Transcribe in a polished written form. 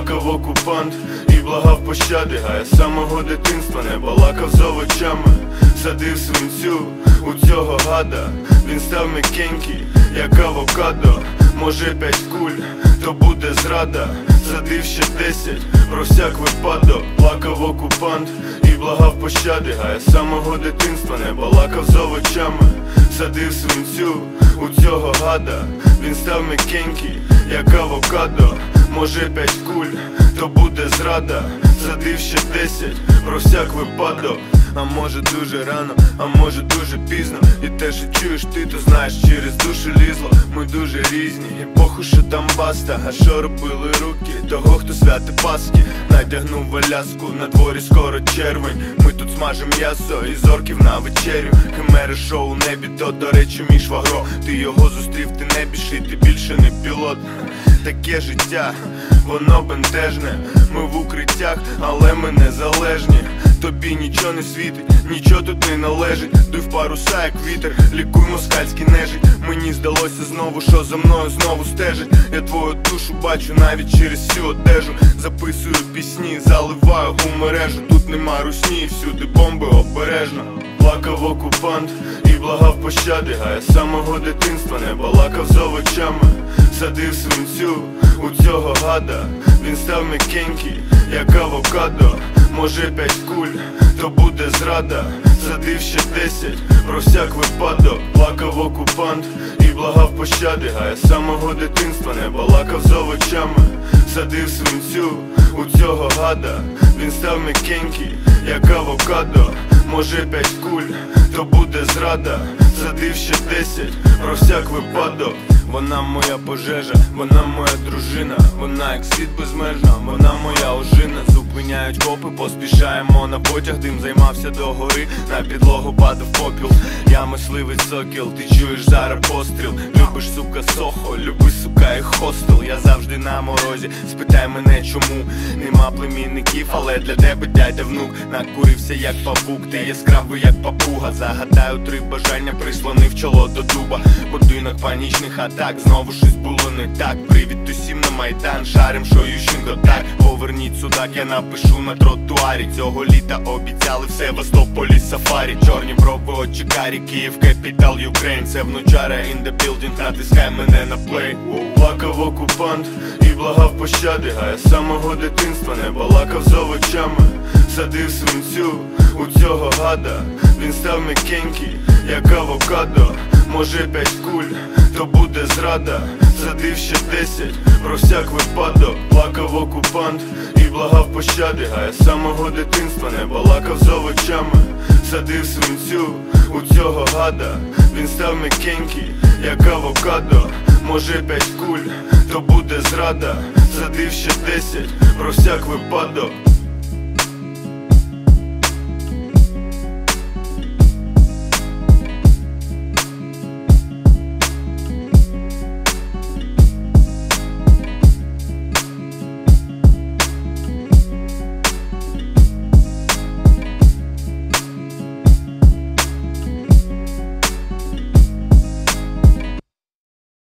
Плакав окупант і благав пощади, а я з самого дитинства не балакав з овочами. Садив свинцю у цього гада, він став м'якенький, як авокадо. Може 5 куль, то буде зрада. Садив ще 10, про всяк випадок. Плакав окупант і благав пощади, а я з самого дитинства не балакав з овочами. Садив свинцю у цього гада, він став м'якенький, як авокадо. Може 5 куль, то буде зрада. Садив ще 10, про всяк випадок. А може дуже рано, а може дуже пізно. І те, що чуєш ти, то знаєш, через душу лізло. Ми дуже різні, і похуй, що там баста. А що робили руки того, хто святи Пасхи? Надягнув валяску, на дворі скоро червень. Ми тут смажем м'ясо і зорків на вечерю. Химери шоу у небі, то до речі мій швагро. Ти його зустрів, ти не більший, ти більше не пілот. Таке життя, воно бентежне. Ми в укриттях, але ми незалежні. Тобі нічого не світить, нічого тут не належить. Дуй в паруса, як вітер, лікуй москальський нежить. Мені здалося знову, що за мною знову стежить. Я твою душу бачу навіть через всю одежу. Записую пісні, заливаю у мережу. Тут нема русні, всюди бомби, обережно. Плакав окупант і благав пощади, а я з самого дитинства не балакав з овочами. Садив свинцю у цього гада, він став м'якенький, як авокадо. Може 5 куль, то буде зрада. Садив ще 10, про всяк випадок. Плакав окупант і благав пощади, а я з самого дитинства не балакав з овочами. Садив свинцю у цього гада, він став м'якенький, як авокадо. Може 5 куль, то буде зрада. Садив ще 10, про всяк випадок. Вона моя пожежа, вона моя дружина. Вона як світ безмежна, вона моя ожина. Зупиняють копи, поспішаємо на потяг. Дим займався до гори, на підлогу падав попіл. Я мисливець сокіл, ти чуєш зараз постріл. Любиш, сука, сохо, люби, сука, і хостел. Я завжди на морозі, спитай мене чому. Нема племінників, але для тебе дядя внук. Накурився як павук, ти яскравий як папуга. Загадаю 3 бажання, прислонив чоло до дуба. Будинок панічних атак, знову щось було не так. Привіт усім на Майдан, шарим, що Ющенко так. Поверніть судак, я напишу на тротуарі. Цього літа обіцяли в Севастополі сафарі. Чорні брови, очі карі, Київ, Capital Ukraine. Це внучара in the building, натискай мене на плей. Плакав окупант і благав пощади, а я з самого дитинства не балакав з овочами. Садив свинцю у цього гада, він став м'якенький, як авокадо. Може 5 куль, то буде зрада. Садив ще 10, про всяк випадок. Плакав окупант і благав пощади, а я з самого дитинства не балакав з овочами. Садив свинцю у цього гада, він став м'якенький, як авокадо. Може 5 куль, то буде зрада. Садив ще 10, про всяк випадок.